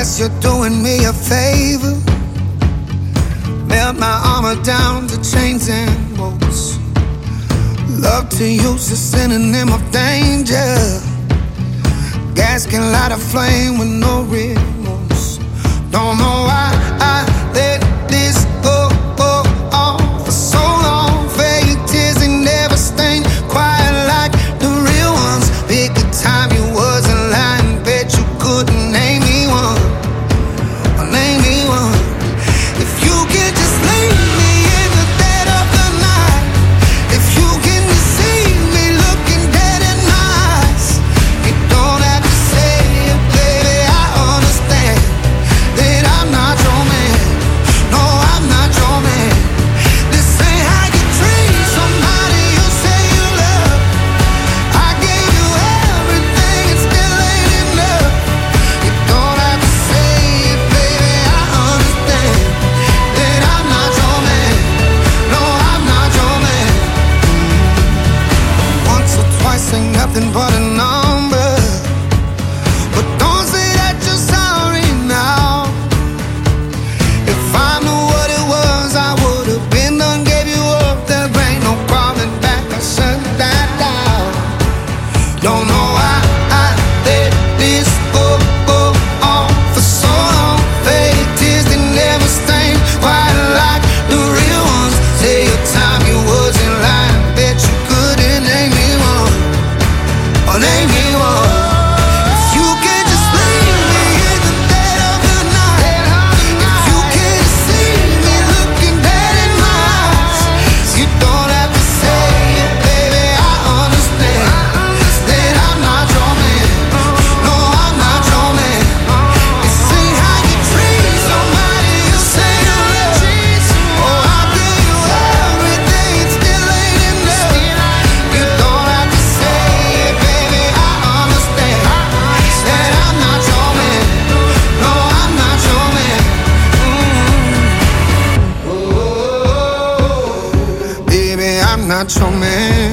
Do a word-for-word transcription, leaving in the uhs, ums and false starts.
guess you're doing me a favor. Melt my armor down to chains and ropes. Love to use a synonym of danger. Gas can light a flame with no remorse. Don't know why I let this go, go on for so long. Fake tears, they never stain quite like the real ones. Pick a time you wasn't lying, bet you couldn't name me one. Or name me one. If you could just leave me in the dead of the night. If you can deceive me looking dead in my eyes. You don't have to say it, baby, I understand that I'm not your man. No, I'm not your man. This ain't how you treat somebody you say you love. I gave you everything and still ain't enough. You don't have to say it, baby, I understand that I'm not your man. No, I'm not your man. Once or twice ain't nothing but a number. But don't say that you're sorry now. If I knew what it was, I would've been done, gave you up. There ain't no crawling back, I shut that down. Don't know why I let this go, go on for so long. Fake tears, they never stain quite like the real ones. Say your time you wasn't lying, bet you couldn't name me one. Or name me one. If you can just leave me in the dead of the night. If you can see me looking dead in my eyes. You don't have to say it, baby, I understand that I'm not your man. No, I'm not your man. This ain't how you treat somebody you say you love. Oh, I gave you everything and still ain't enough. You don't have to say it, baby, I understand that I'm not your man. No, I'm not your man. Mm. Oh, baby, I'm not your man.